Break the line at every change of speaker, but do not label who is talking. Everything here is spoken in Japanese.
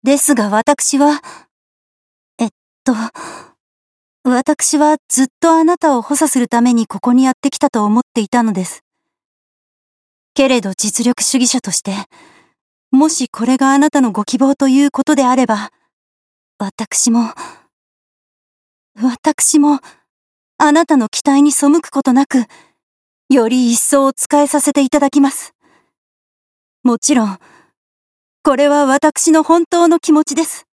ですが私は、えっと、私はずっとあなたを補佐するためにここにやってきたと思っていたのです。けれど実力主義者として、もしこれがあなたのご希望ということであれば、私も、あなたの期待に背くことなく、より一層お仕えさせていただきます。もちろん、これは私の本当の気持ちです。